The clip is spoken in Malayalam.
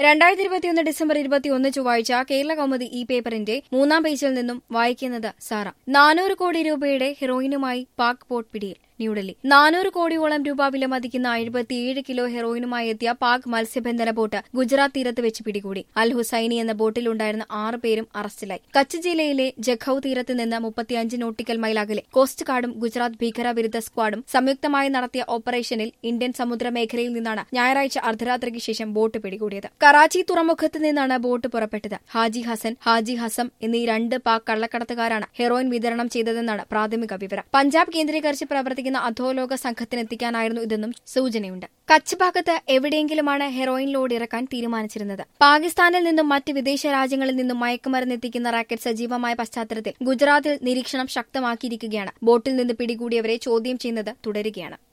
2021 ഡിസംബർ 21 ചൊവ്വാഴ്ച കേരള കൗമുദി ഈ പേപ്പറിന്റെ 3-ാം പേജിൽ നിന്നും വായിക്കുന്നത് സാറ. 400 കോടി രൂപയുടെ ഹെറോയിനുമായി പാക് ബോട്ട് പിടിയിൽ. ന്യൂഡൽഹി 400 കോടിയോളം രൂപ വിലമതിക്കുന്ന 77 കിലോ ഹെറോയിനുമായി എത്തിയ പാക് മത്സ്യബന്ധന ബോട്ട് ഗുജറാത്ത് തീരത്ത് വെച്ച് പിടികൂടി. അൽ ഹുസൈനി എന്ന ബോട്ടിലുണ്ടായിരുന്ന 6 പേരും അറസ്റ്റിലായി. കച്ച് ജില്ലയിലെ ജഖൌ തീരത്ത് നിന്ന് 35 നോട്ടിക്കൽ മൈൽ അകലെ കോസ്റ്റ് ഗാർഡും ഗുജറാത്ത് ഭീകരവിരുദ്ധ സ്ക്വാഡും സംയുക്തമായി നടത്തിയ ഓപ്പറേഷനിൽ ഇന്ത്യൻ സമുദ്രമേഖലയിൽ നിന്നാണ് ഞായറാഴ്ച അർദ്ധരാത്രിക്ക് ശേഷം ബോട്ട് പിടികൂടിയത്. കറാച്ചി തുറമുഖത്ത് നിന്നാണ് ബോട്ട് പുറപ്പെട്ടത്. ഹാജി ഹസൻ, ഹാജി ഹസം എന്നീ 2 പാക് കള്ളക്കടത്തുകാരാണ് ഹെറോയിൻ വിതരണം ചെയ്തതെന്നാണ് പ്രാഥമിക വിവരം. പഞ്ചാബ് കേന്ദ്രീകരിച്ച് പ്രവർത്തിക്കുന്ന അധോലോക സംഘത്തിനെത്തിക്കാനായിരുന്നു ഇതെന്നും സൂചനയുണ്ട്. കച്ച് ഭാഗത്ത് എവിടെയെങ്കിലുമാണ് ഹെറോയിൻ ലോഡ് ഇറക്കാൻ തീരുമാനിച്ചിരുന്നത്. പാകിസ്ഥാനിൽ നിന്നും മറ്റ് വിദേശ രാജ്യങ്ങളിൽ നിന്നും മയക്കുമരുന്ന് എത്തിക്കുന്ന റാക്കറ്റ് സജീവമായ പശ്ചാത്തലത്തിൽ ഗുജറാത്തിൽ നിരീക്ഷണം ശക്തമാക്കിയിരിക്കുകയാണ്. ബോട്ടിൽ നിന്ന് പിടികൂടിയവരെ ചോദ്യം ചെയ്യുന്നത് തുടരുകയാണ്.